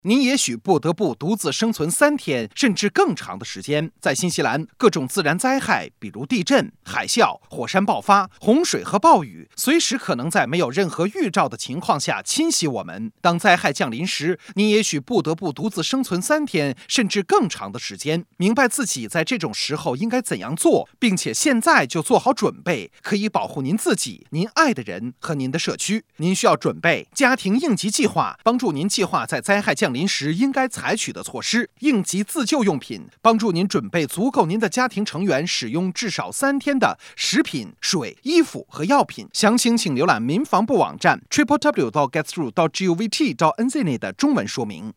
您也许不得不独自生存3天甚至更长的时间。在新西兰，各种自然灾害，比如地震、海啸、火山爆发、洪水和暴雨，随时可能在没有任何预兆的情况下侵袭我们。当灾害降临时，您也许不得不独自生存3天甚至更长的时间。明白自己在这种时候应该怎样做，并且现在就做好准备，可以保护您自己、您爱的人和您的社区。您需要准备家庭应急计划，帮助您计划在灾害降临时应该采取的措施；应急自救用品，帮助您准备足够您的家庭成员使用至少3天的食品、水、衣服和药品。详情请浏览民防部网站 www.getthrough.govt.nz 内的中文说明。